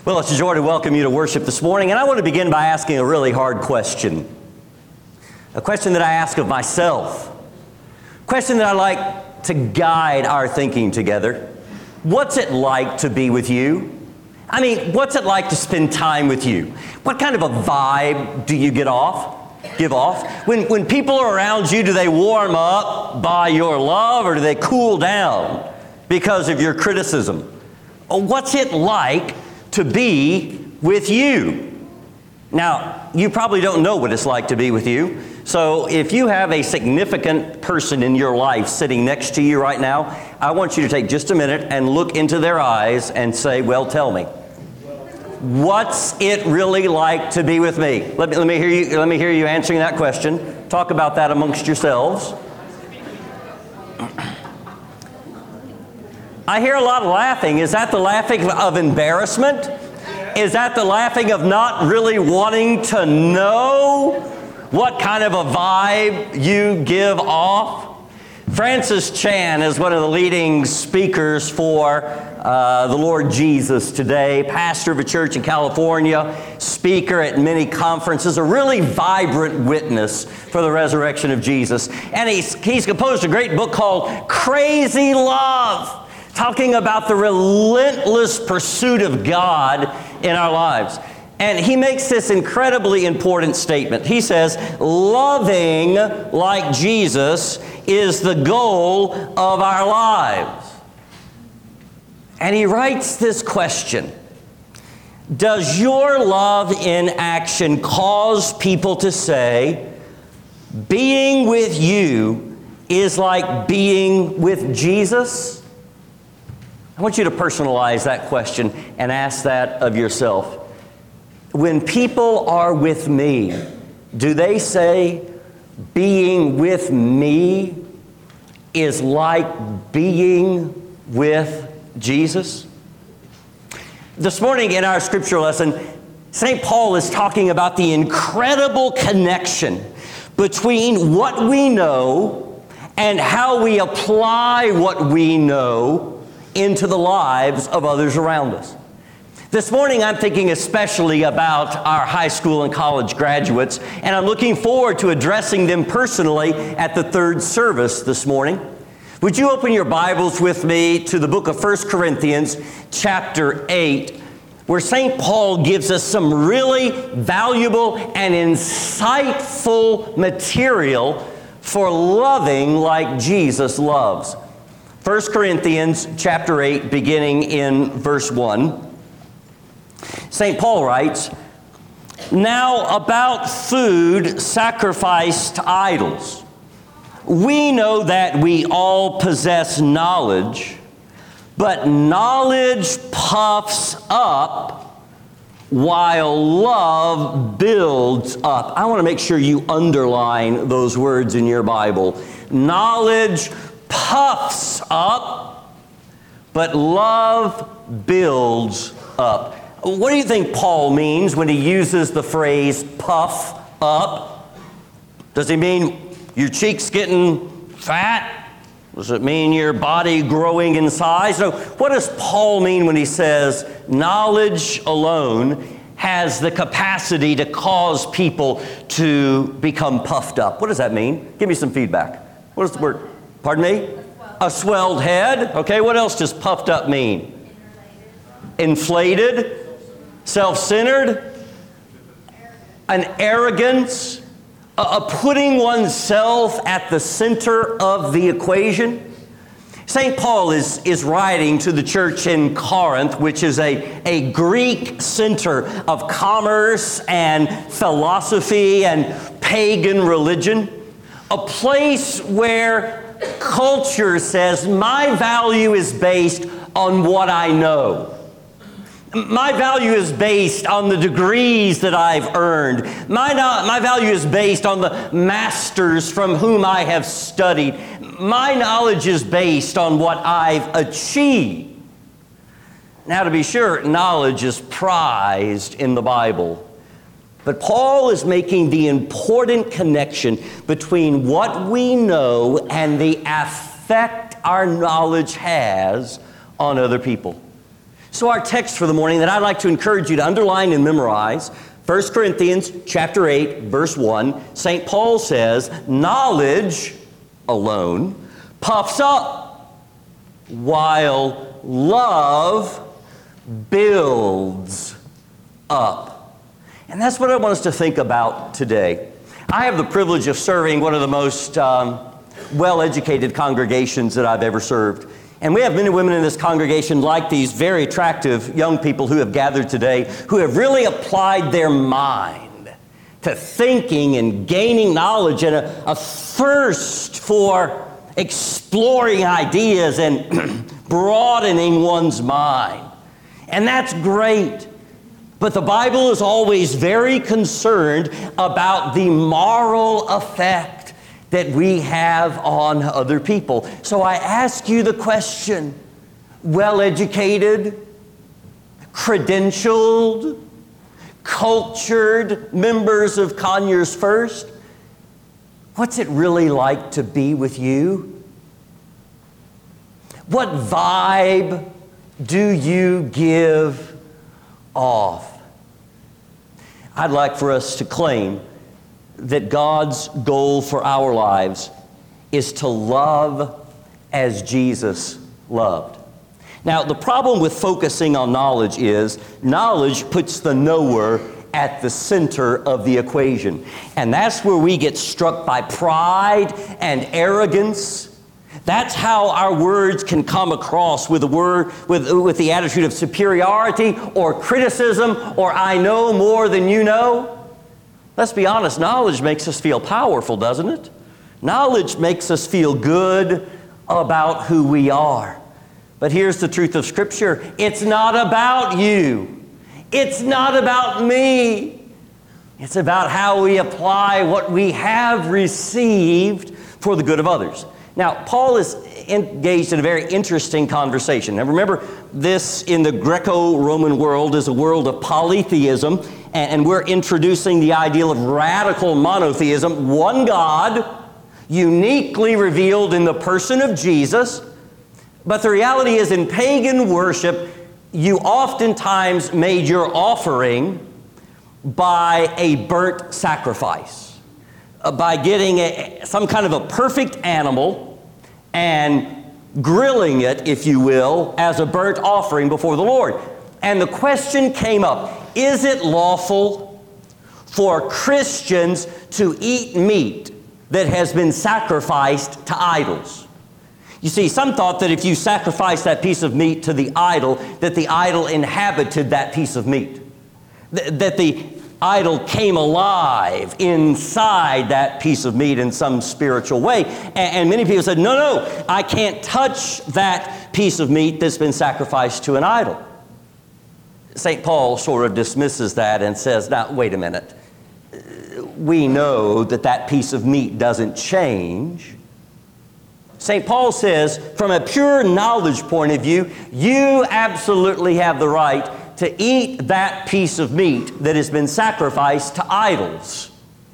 Well, it's a joy to welcome you to worship this morning, and I want to begin by asking a really hard question. A question that I ask of myself. A question that I like to guide our thinking together. What's it like to be with you? I mean, what's it like to spend time with you? What kind of a vibe do you give off? When people are around you, do they warm up by your love, or do they cool down because of your criticism? What's it like to be with you? Now, you probably don't know what it's like to be with you. So if you have a significant person in your life sitting next to you right now, I want you to take just a minute and look into their eyes and say, well, tell me, what's it really like to be with me? Let me hear you answering that question. Talk about that amongst yourselves. I hear a lot of laughing. Is that the laughing of embarrassment? Is that the laughing of not really wanting to know what kind of a vibe you give off? Francis Chan is one of the leading speakers for the Lord Jesus today, pastor of a church in California, speaker at many conferences, a really vibrant witness for the resurrection of Jesus. And he's composed a great book called Crazy Love, talking about the relentless pursuit of God in our lives. And he makes this incredibly important statement. He says, loving like Jesus is the goal of our lives. And he writes this question: does your love in action cause people to say, being with you is like being with Jesus? I want you to personalize that question and ask that of yourself. When people are with me, do they say, being with me is like being with Jesus? This morning in our scripture lesson, St. Paul is talking about the incredible connection between what we know and how we apply what we know into the lives of others around us. This morning, I'm thinking especially about our high school and college graduates, and I'm looking forward to addressing them personally at the third service this morning. Would you open your Bibles with me to the book of 1 Corinthians, chapter 8, where St. Paul gives us some really valuable and insightful material for loving like Jesus loves. 1 Corinthians chapter 8, beginning in verse 1. St. Paul writes, now about food sacrificed to idols. We know that we all possess knowledge, but knowledge puffs up while love builds up. I want to make sure you underline those words in your Bible. Knowledge puffs up, but love builds up. What do you think Paul means when he uses the phrase puff up? Does he mean your cheeks getting fat? Does it mean your body growing in size? No. What does Paul mean when he says knowledge alone has the capacity to cause people to become puffed up? What does that mean? Give me some feedback. What is the word? Pardon me? A swelled head. Okay, what else does puffed up mean? Inflated. Self-centered. An arrogance. A putting oneself at the center of the equation. St. Paul is writing to the church in Corinth, which is a Greek center of commerce and philosophy and pagan religion. A place where culture says, my value is based on what I know. My value is based on the degrees that I've earned. My value is based on the masters from whom I have studied. My knowledge is based on what I've achieved. Now, to be sure, knowledge is prized in the Bible. But Paul is making the important connection between what we know and the effect our knowledge has on other people. So our text for the morning that I'd like to encourage you to underline and memorize, 1 Corinthians chapter 8, verse 1, St. Paul says, knowledge alone puffs up, while love builds up. And that's what I want us to think about today. I have the privilege of serving one of the most well-educated congregations that I've ever served. And we have men and women in this congregation like these very attractive young people who have gathered today, who have really applied their mind to thinking and gaining knowledge and a thirst for exploring ideas and broadening one's mind. And that's great. But the Bible is always very concerned about the moral effect that we have on other people. So I ask you the question, well-educated, credentialed, cultured members of Conyers First, what's it really like to be with you? What vibe do you give off? I'd like for us to claim that God's goal for our lives is to love as Jesus loved. Now, the problem with focusing on knowledge is knowledge puts the knower at the center of the equation. And that's where we get struck by pride and arrogance. That's how our words can come across with the attitude of superiority or criticism or I know more than you know. Let's be honest, knowledge makes us feel powerful, doesn't it? Knowledge makes us feel good about who we are. But here's the truth of Scripture. It's not about you. It's not about me. It's about how we apply what we have received for the good of others. Now, Paul is engaged in a very interesting conversation. Now, remember, this in the Greco-Roman world is a world of polytheism. And we're introducing the ideal of radical monotheism, one God, uniquely revealed in the person of Jesus. But the reality is, in pagan worship, you oftentimes made your offering by a burnt sacrifice, by getting some kind of a perfect animal and grilling it, if you will, as a burnt offering before the Lord. And the question came up, is it lawful for Christians to eat meat that has been sacrificed to idols? You see, some thought that if you sacrificed that piece of meat to the idol, that the idol inhabited that piece of meat. That the idol came alive inside that piece of meat in some spiritual way. And many people said, no, I can't touch that piece of meat that's been sacrificed to an idol. St. Paul sort of dismisses that and says, now, wait a minute. We know that that piece of meat doesn't change. St. Paul says, from a pure knowledge point of view, you absolutely have the right to eat that piece of meat that has been sacrificed to idols.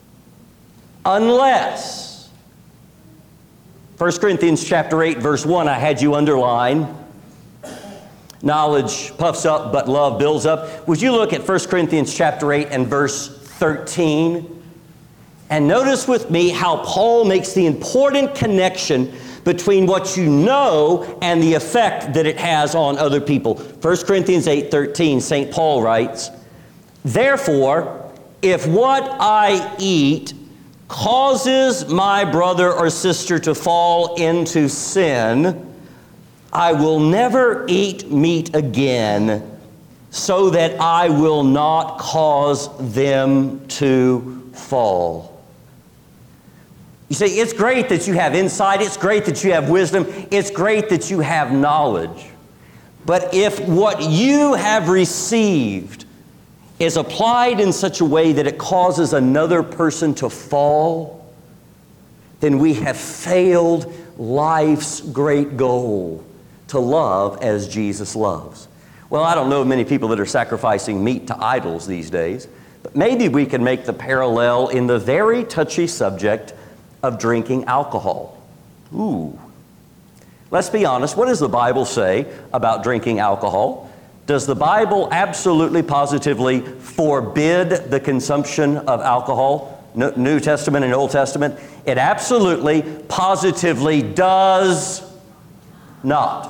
Unless, 1 Corinthians chapter 8, verse 1, I had you underline, knowledge puffs up, but love builds up. Would you look at 1 Corinthians chapter 8 and verse 13? And notice with me how Paul makes the important connection between what you know and the effect that it has on other people. 1 Corinthians 8:13, St. Paul writes, therefore, if what I eat causes my brother or sister to fall into sin, I will never eat meat again, so that I will not cause them to fall. You see, it's great that you have insight. It's great that you have wisdom. It's great that you have knowledge. But if what you have received is applied in such a way that it causes another person to fall, then we have failed life's great goal, to love as Jesus loves. Well, I don't know of many people that are sacrificing meat to idols these days, but maybe we can make the parallel in the very touchy subject of drinking alcohol. Ooh. Let's be honest, what does the Bible say about drinking alcohol? Does the Bible absolutely, positively forbid the consumption of alcohol? New Testament and Old Testament? It absolutely, positively does not.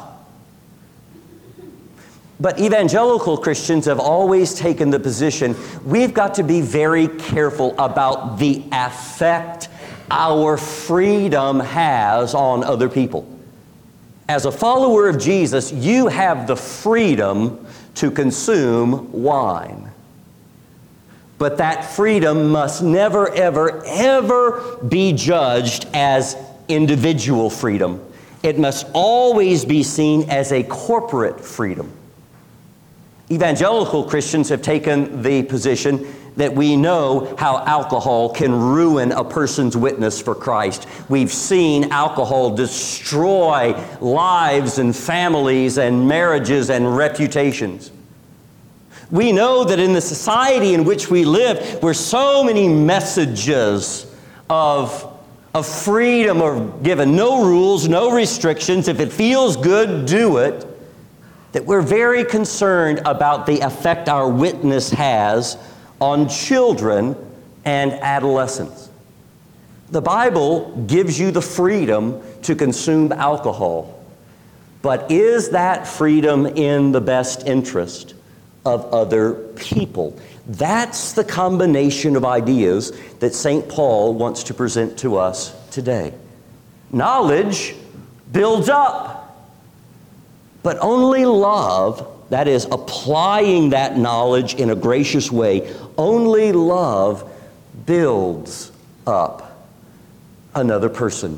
But evangelical Christians have always taken the position, we've got to be very careful about the effect our freedom has on other people. As a follower of Jesus, you have the freedom to consume wine. But that freedom must never, ever, ever be judged as individual freedom. It must always be seen as a corporate freedom. Evangelical Christians have taken the position that we know how alcohol can ruin a person's witness for Christ. We've seen alcohol destroy lives and families and marriages and reputations. We know that in the society in which we live, where so many messages of freedom are given, no rules, no restrictions, if it feels good, do it, that we're very concerned about the effect our witness has on children and adolescents. The Bible gives you the freedom to consume alcohol, but is that freedom in the best interest of other people? That's the combination of ideas that St. Paul wants to present to us today. Knowledge builds up. But only love, that is, applying that knowledge in a gracious way, only love builds up another person.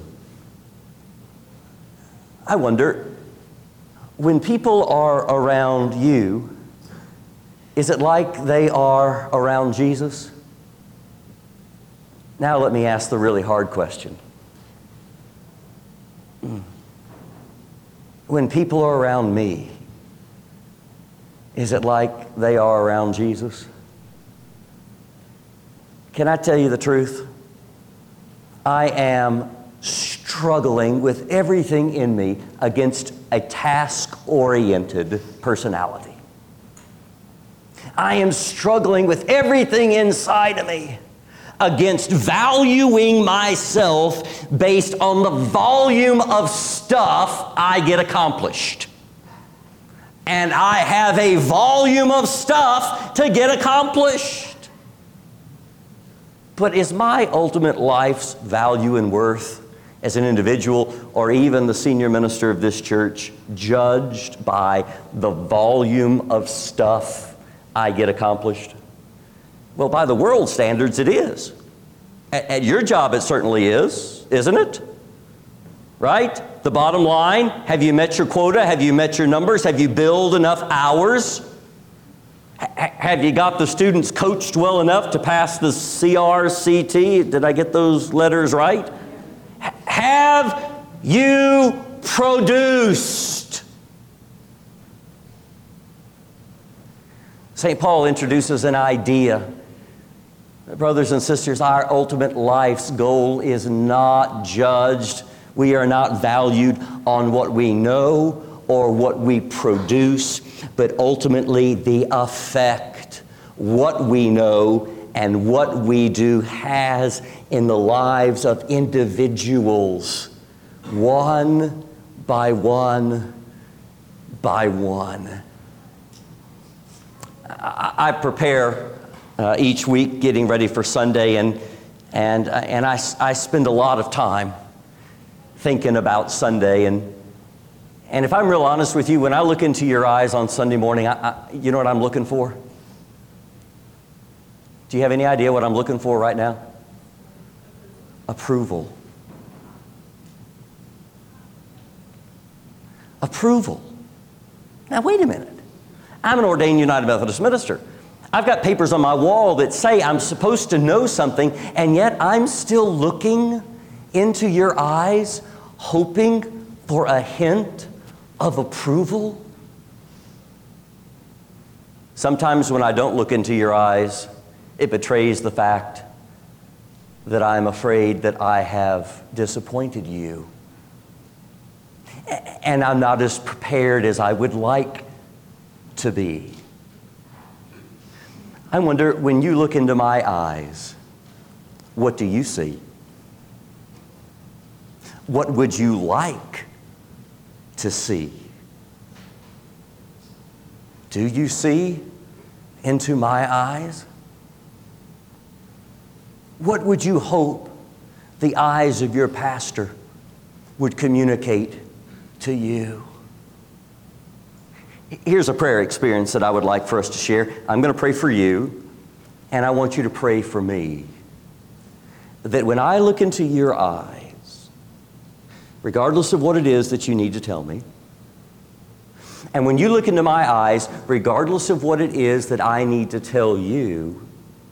I wonder, when people are around you, is it like they are around Jesus? Now let me ask the really hard question. When people are around me, is it like they are around Jesus? Can I tell you the truth? I am struggling with everything in me against a task-oriented personality. I am struggling with everything inside of me against valuing myself based on the volume of stuff I get accomplished. And I have a volume of stuff to get accomplished. But is my ultimate life's value and worth as an individual, or even the senior minister of this church, judged by the volume of stuff I get accomplished? Well, by the world standards, it is. At your job, it certainly is, isn't it? Right? The bottom line, have you met your quota? Have you met your numbers? Have you billed enough hours? Have you got the students coached well enough to pass the CRCT? Did I get those letters right? Have you produced? St. Paul introduces an idea. Brothers and sisters, our ultimate life's goal is not judged. We are not valued on what we know or what we produce, but ultimately the effect what we know and what we do has in the lives of individuals, one by one by one. I prepare each week getting ready for Sunday, and I spend a lot of time thinking about Sunday. And if I'm real honest with you, when I look into your eyes on Sunday morning, you know what I'm looking for? Do you have any idea what I'm looking for right now? Approval. Approval. Now, wait a minute. I'm an ordained United Methodist minister. I've got papers on my wall that say I'm supposed to know something, and yet I'm still looking into your eyes, hoping for a hint of approval. Sometimes when I don't look into your eyes, it betrays the fact that I'm afraid that I have disappointed you. And I'm not as prepared as I would like to be. I wonder, when you look into my eyes, what do you see? What would you like to see? Do you see into my eyes? What would you hope the eyes of your pastor would communicate to you? Here's a prayer experience that I would like for us to share. I'm going to pray for you, and I want you to pray for me. That when I look into your eyes, regardless of what it is that you need to tell me, and when you look into my eyes, regardless of what it is that I need to tell you,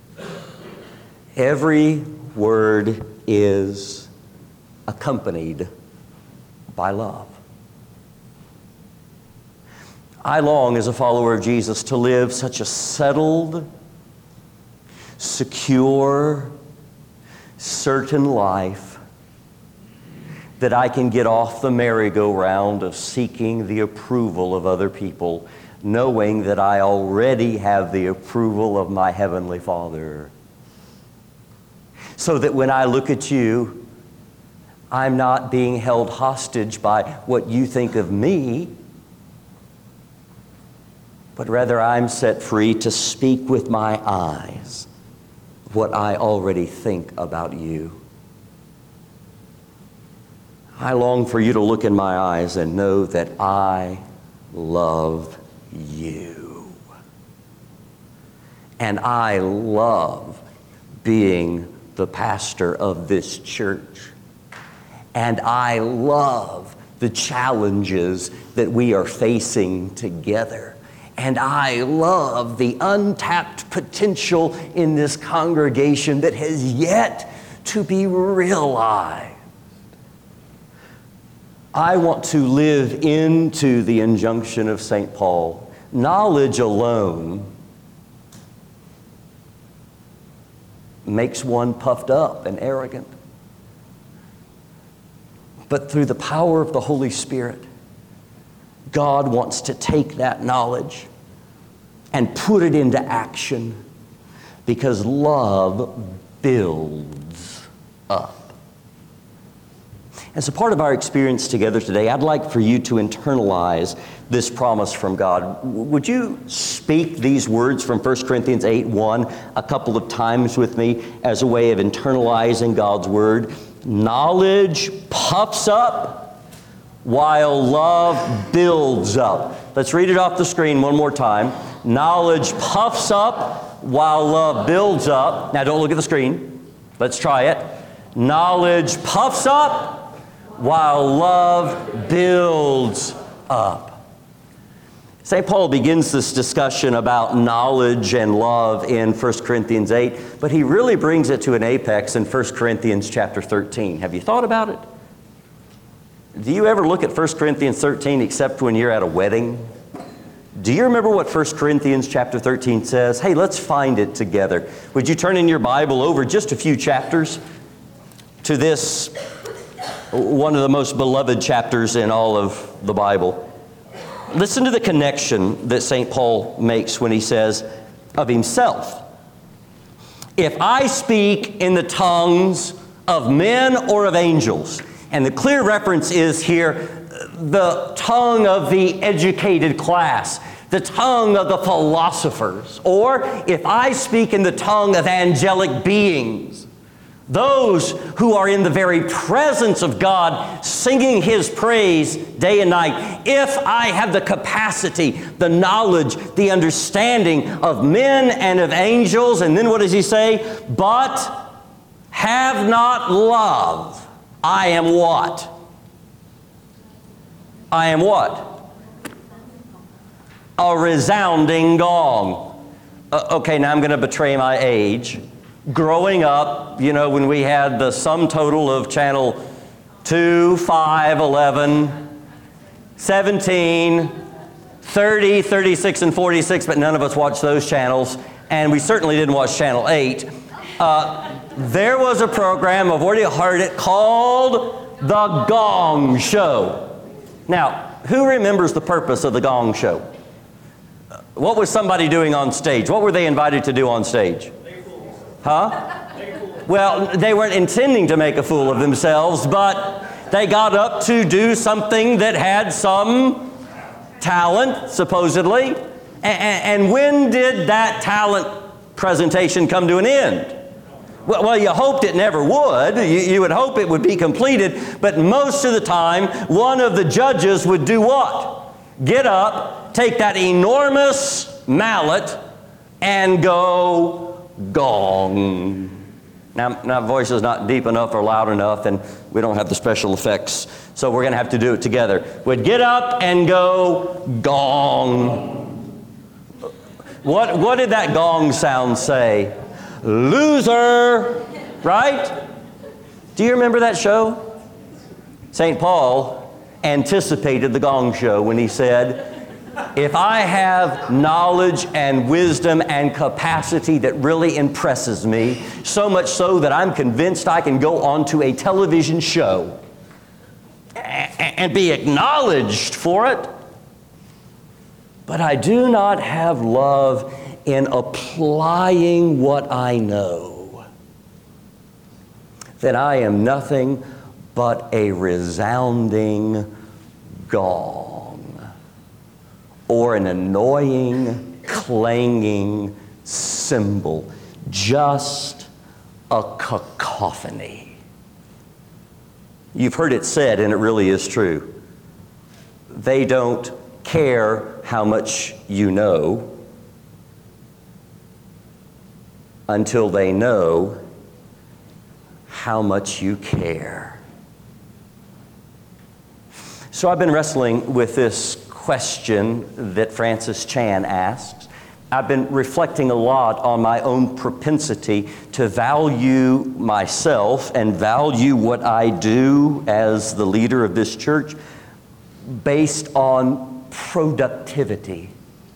every word is accompanied by love. I long, as a follower of Jesus, to live such a settled, secure, certain life that I can get off the merry-go-round of seeking the approval of other people, knowing that I already have the approval of my Heavenly Father. So that when I look at you, I'm not being held hostage by what you think of me, but rather I'm set free to speak with my eyes what I already think about you. I long for you to look in my eyes and know that I love you. And I love being the pastor of this church. And I love the challenges that we are facing together. And I love the untapped potential in this congregation that has yet to be realized. I want to live into the injunction of St. Paul. Knowledge alone makes one puffed up and arrogant. But through the power of the Holy Spirit, God wants to take that knowledge and put it into action, because love builds up. As a part of our experience together today, I'd like for you to internalize this promise from God. Would you speak these words from 1 Corinthians 8:1 a couple of times with me as a way of internalizing God's word? Knowledge puffs up, while love builds up. Let's read it off the screen one more time. Knowledge puffs up while love builds up. Now don't look at the screen. Let's try it. Knowledge puffs up while love builds up. St. Paul begins this discussion about knowledge and love in 1 Corinthians 8, but he really brings it to an apex in 1 Corinthians chapter 13. Have you thought about it? Do you ever look at 1 Corinthians 13 except when you're at a wedding? Do you remember what 1 Corinthians chapter 13 says? Hey, let's find it together. Would you turn in your Bible over just a few chapters to this, one of the most beloved chapters in all of the Bible? Listen to the connection that St. Paul makes when he says of himself, if I speak in the tongues of men or of angels. And the clear reference is here the tongue of the educated class, the tongue of the philosophers, or if I speak in the tongue of angelic beings, those who are in the very presence of God, singing His praise day and night. If I have the capacity, the knowledge, the understanding of men and of angels, and then what does he say? But have not love, I am what? I am what? A resounding gong. Okay, now I'm going to betray my age. Growing up, you know, when we had the sum total of channel 2, 5, 11, 17, 30, 36, and 46, but none of us watched those channels, and we certainly didn't watch channel 8. There was a program, I've already heard it, called The Gong Show. Now, who remembers the purpose of The Gong Show? What was somebody doing on stage? What were they invited to do on stage? Huh? Well, they weren't intending to make a fool of themselves, but they got up to do something that had some talent, supposedly. And when did that talent presentation come to an end? Well, you hoped it never would. You would hope it would be completed, but most of the time, one of the judges would do what? Get up, take that enormous mallet, and go gong. Now voice is not deep enough or loud enough, and we don't have the special effects, so we're going to have to do it together. Would get up and go gong. What did that gong sound say? Loser, right? Do you remember that show? St. Paul anticipated the gong show when he said, if I have knowledge and wisdom and capacity that really impresses me, so much so that I'm convinced I can go onto a television show and be acknowledged for it, but I do not have love in applying what I know, then I am nothing but a resounding gong, or an annoying, clanging cymbal, just a cacophony. You've heard it said, and it really is true, they don't care how much you know until they know how much you care. So I've been wrestling with this question that Francis Chan asks. I've been reflecting a lot on my own propensity to value myself and value what I do as the leader of this church based on productivity.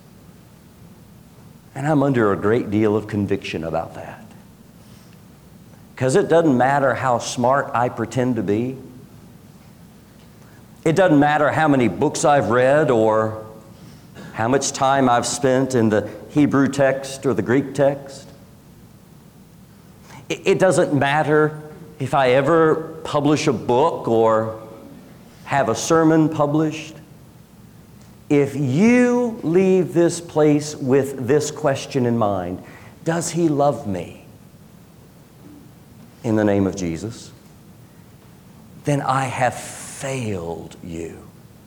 And I'm under a great deal of conviction about that. Because it doesn't matter how smart I pretend to be. It doesn't matter how many books I've read or how much time I've spent in the Hebrew text or the Greek text. It doesn't matter if I ever publish a book or have a sermon published. If you leave this place with this question in mind, does he love me in the name of Jesus? Then I have failed you.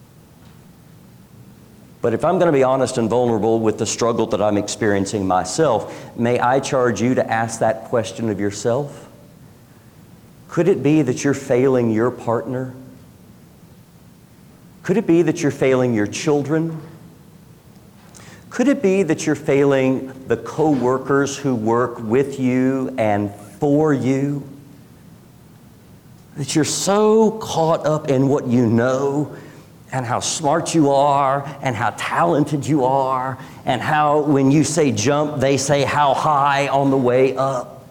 But if I'm going to be honest and vulnerable with the struggle that I'm experiencing myself, may I charge you to ask that question of yourself? Could it be that you're failing your partner? Could it be that you're failing your children? Could it be that you're failing the co-workers who work with you and for you? That you're so caught up in what you know and how smart you are and how talented you are and how when you say jump, they say how high on the way up.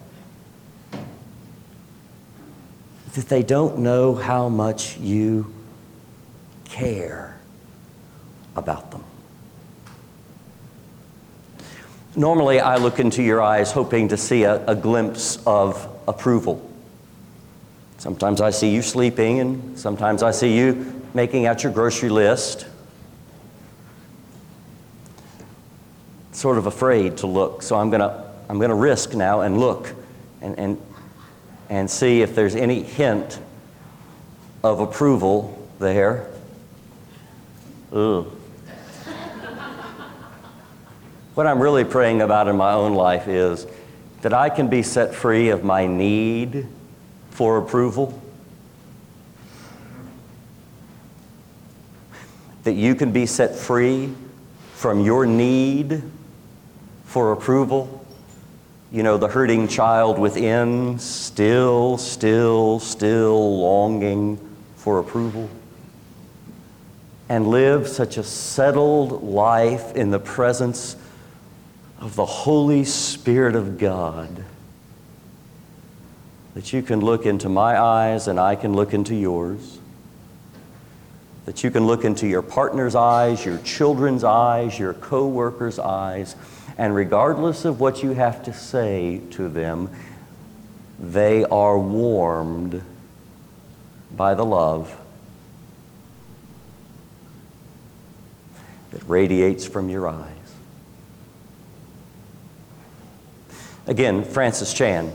That they don't know how much you care about them. Normally, I look into your eyes hoping to see a glimpse of approval. Sometimes I see you sleeping, and sometimes I see you making out your grocery list. Sort of afraid to look, so I'm gonna risk now and look and see if there's any hint of approval there. Ugh. What I'm really praying about in my own life is that I can be set free of my need for approval. That you can be set free from your need for approval. You know, the hurting child within, still longing for approval. And live such a settled life in the presence of the Holy Spirit of God that you can look into my eyes and I can look into yours that you can look into your partner's eyes, your children's eyes, your co-workers' eyes, and regardless of what you have to say to them, they are warmed by the love that radiates from your eyes. Again, Francis Chan.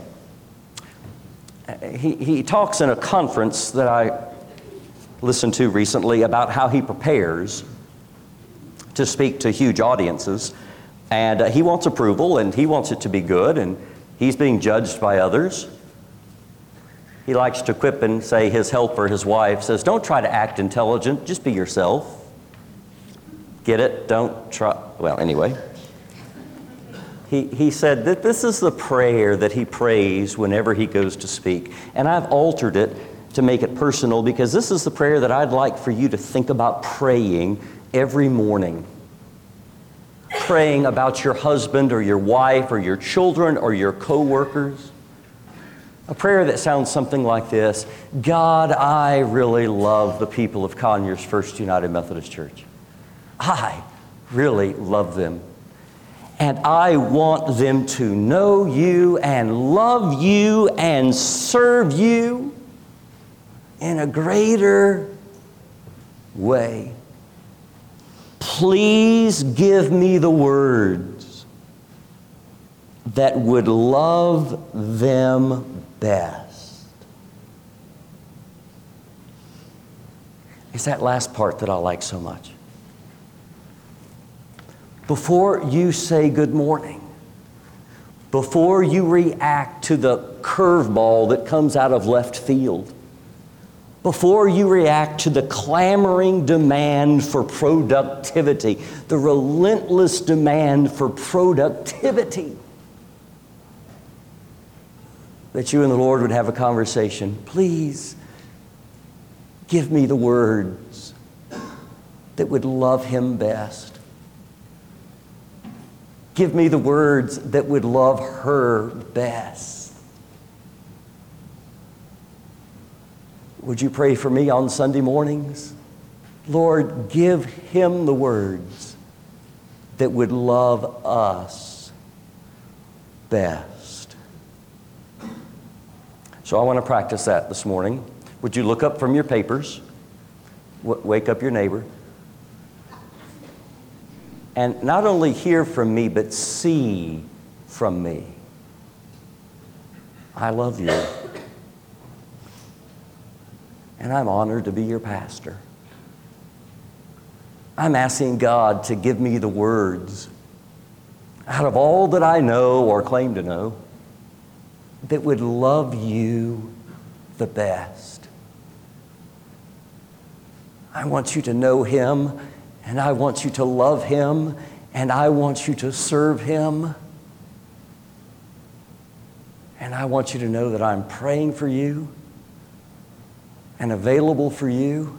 He talks in a conference that I listened to recently about how he prepares to speak to huge audiences. And he wants approval, and he wants it to be good, and he's being judged by others. He likes to quip and say his helper, his wife, says, don't try to act intelligent, just be yourself. Get it? Don't try. Well, anyway. He said that this is the prayer that he prays whenever he goes to speak. And I've altered it to make it personal because this is the prayer that I'd like for you to think about praying every morning. Praying about your husband or your wife or your children or your co-workers. A prayer that sounds something like this: God, I really love the people of Conyers First United Methodist Church. I really love them. And I want them to know you and love you and serve you in a greater way. Please give me the words that would love them best. It's that last part that I like so much. Before you say good morning, before you react to the curveball that comes out of left field, before you react to the clamoring demand for productivity, the relentless demand for productivity, that you and the Lord would have a conversation. Please give me the words that would love Him best. Give me the words that would love her best. Would you pray for me on Sunday mornings? Lord, give him the words that would love us best. So I want to practice that this morning. Would you look up from your papers? Wake up your neighbor. And not only hear from me, but see from me. I love you. And I'm honored to be your pastor. I'm asking God to give me the words out of all that I know or claim to know that would love you the best. I want you to know Him, and I want you to love Him, and I want you to serve Him. And I want you to know that I'm praying for you and available for you,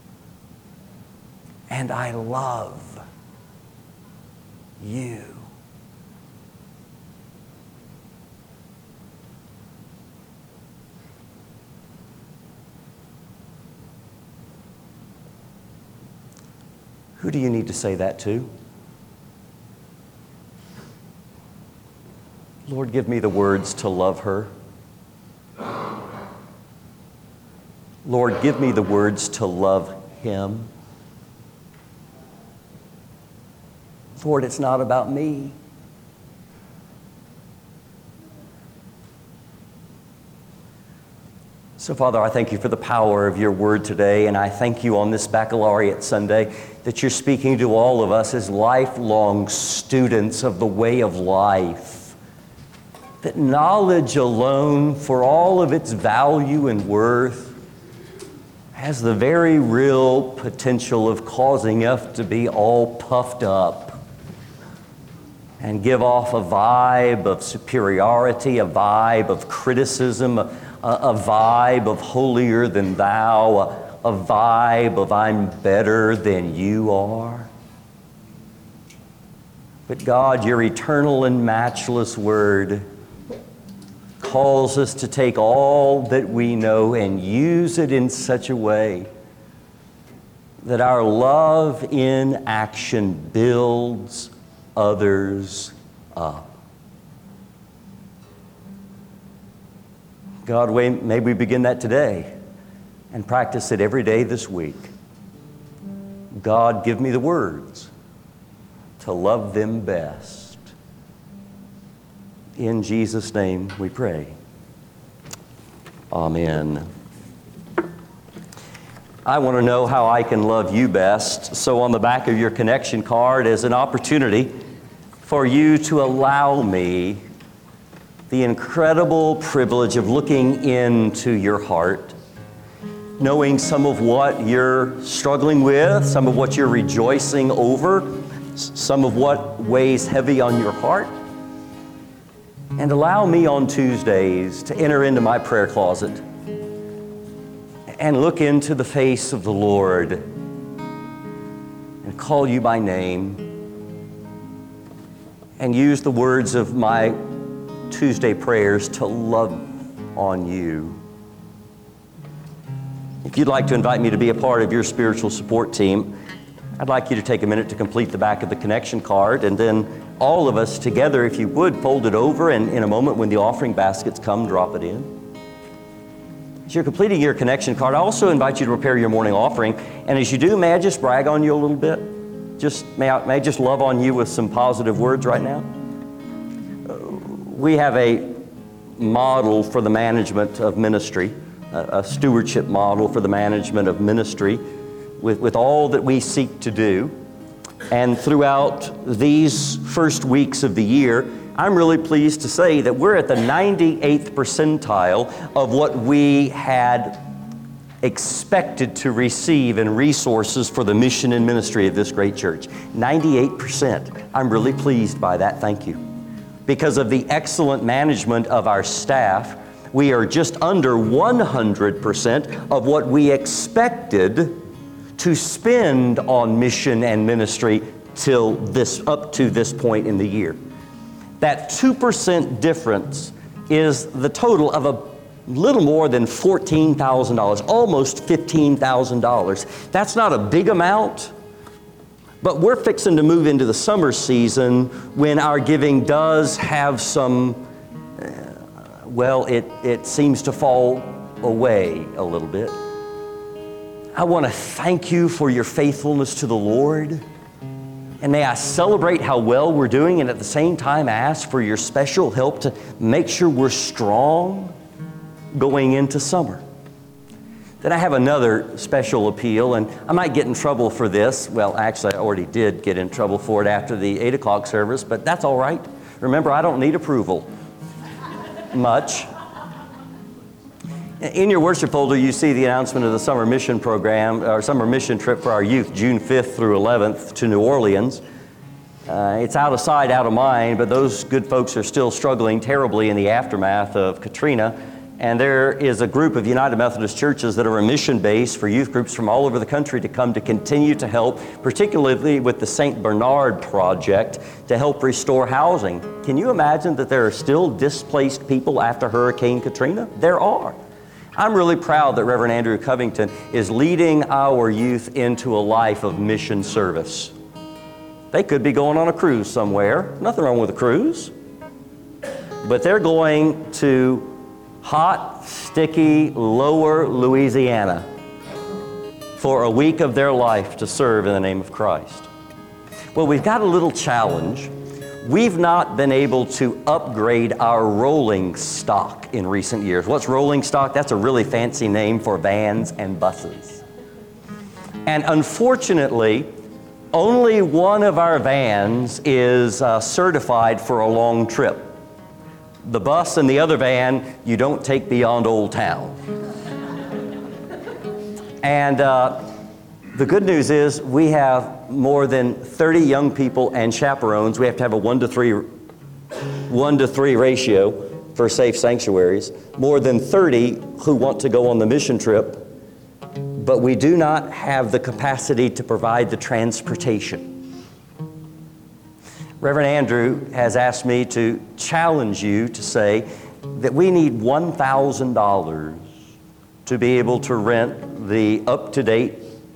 and I love you. Who do you need to say that to? Lord, give me the words to love her. Lord, give me the words to love him. Lord, it's not about me. So, Father, I thank you for the power of your word today, and I thank you on this Baccalaureate Sunday that you're speaking to all of us as lifelong students of the way of life. That knowledge alone, for all of its value and worth, has the very real potential of causing us to be all puffed up and give off a vibe of superiority, a vibe of criticism, a vibe of holier than thou, a vibe of I'm better than you are. But God, your eternal and matchless word calls us to take all that we know and use it in such a way that our love in action builds others up. God, may we begin that today and practice it every day this week. God, give me the words to love them best. In Jesus' name we pray. Amen. I want to know how I can love you best. So on the back of your connection card is an opportunity for you to allow me the incredible privilege of looking into your heart, knowing some of what you're struggling with, some of what you're rejoicing over, some of what weighs heavy on your heart. And allow me on Tuesdays to enter into my prayer closet and look into the face of the Lord and call you by name and use the words of my Tuesday prayers to love on you. If you'd like to invite me to be a part of your spiritual support team, I'd like you to take a minute to complete the back of the connection card, and then all of us together, if you would, fold it over, and in a moment when the offering baskets come, drop it in. As you're completing your connection card, I also invite you to prepare your morning offering. And as you do, may I just brag on you a little bit? May I just love on you with some positive words right now? We have a model for the management of ministry, a stewardship model for the management of ministry with all that we seek to do. And throughout these first weeks of the year, I'm really pleased to say that we're at the 98th percentile of what we had expected to receive in resources for the mission and ministry of this great church. 98%. I'm really pleased by that. Thank you. Because of the excellent management of our staff, we are just under 100% of what we expected to spend on mission and ministry up to this point in the year. That 2% difference is the total of a little more than $14,000, almost $15,000. That's not a big amount, but we're fixing to move into the summer season when our giving does have some, it seems to fall away a little bit. I want to thank you for your faithfulness to the Lord. And may I celebrate how well we're doing, and at the same time ask for your special help to make sure we're strong going into summer. Then I have another special appeal, and I might get in trouble for this. Well, actually, I already did get in trouble for it after the 8 o'clock service, but that's all right. Remember, I don't need approval much. In your worship folder, you see the announcement of the summer mission program, or summer mission trip for our youth, June 5th through 11th to New Orleans. It's out of sight, out of mind, but those good folks are still struggling terribly in the aftermath of Katrina. And there is a group of United Methodist churches that are a mission base for youth groups from all over the country to come to continue to help, particularly with the St. Bernard Project, to help restore housing. Can you imagine that there are still displaced people after Hurricane Katrina? There are. I'm really proud that Reverend Andrew Covington is leading our youth into a life of mission service. They could be going on a cruise somewhere. Nothing wrong with a cruise. But they're going to hot, sticky, lower Louisiana for a week of their life to serve in the name of Christ. Well, we've got a little challenge. We've not been able to upgrade our rolling stock in recent years. What's rolling stock? That's a really fancy name for vans and buses. And unfortunately, only one of our vans is certified for a long trip. The bus and the other van, you don't take beyond Old Town. And the good news is we have more than 30 young people and chaperones. We have to have a 1 to 3 ratio for safe sanctuaries. More than 30 who want to go on the mission trip, but we do not have the capacity to provide the transportation. Reverend Andrew has asked me to challenge you to say that we need $1,000 to be able to rent the up-to-date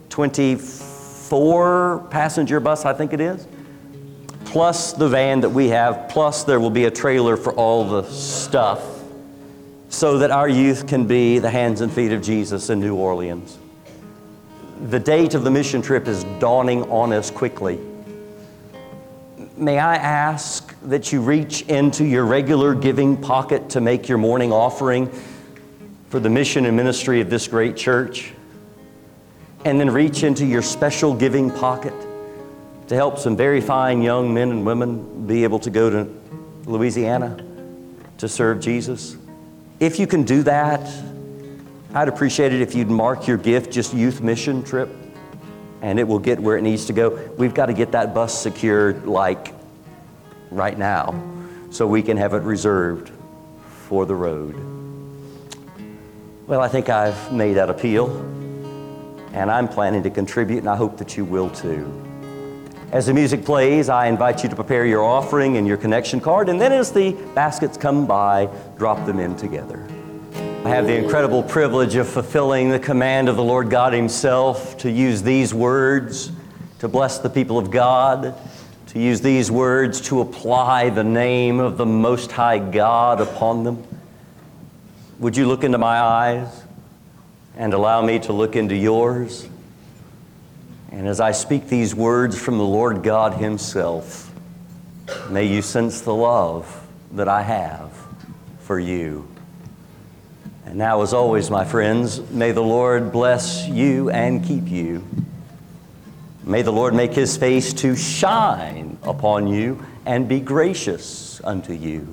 24 passenger bus, I think it is, plus the van that we have, plus there will be a trailer for all the stuff, so that our youth can be the hands and feet of Jesus in New Orleans. The date of the mission trip is dawning on us quickly. May I ask that you reach into your regular giving pocket to make your morning offering for the mission and ministry of this great church, and then reach into your special giving pocket to help some very fine young men and women be able to go to Louisiana to serve Jesus. If you can do that, I'd appreciate it if you'd mark your gift just youth mission trip, and it will get where it needs to go. We've got to get that bus secured like right now so we can have it reserved for the road. Well, I think I've made that appeal, and I'm planning to contribute, and I hope that you will too. As the music plays, I invite you to prepare your offering and your connection card, and then as the baskets come by, drop them in together. I have the incredible privilege of fulfilling the command of the Lord God Himself to use these words to bless the people of God, to use these words to apply the name of the Most High God upon them. Would you look into my eyes and allow me to look into yours? And as I speak these words from the Lord God Himself, may you sense the love that I have for you. And now, as always, my friends, may the Lord bless you and keep you. May the Lord make His face to shine upon you and be gracious unto you.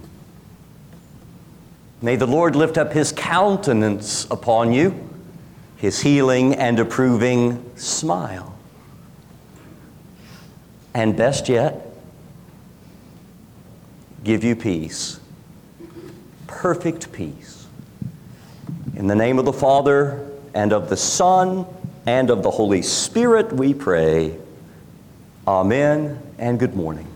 May the Lord lift up His countenance upon you, His healing and approving smile. And best yet, give you peace, perfect peace. In the name of the Father, and of the Son, and of the Holy Spirit, we pray. Amen, and good morning.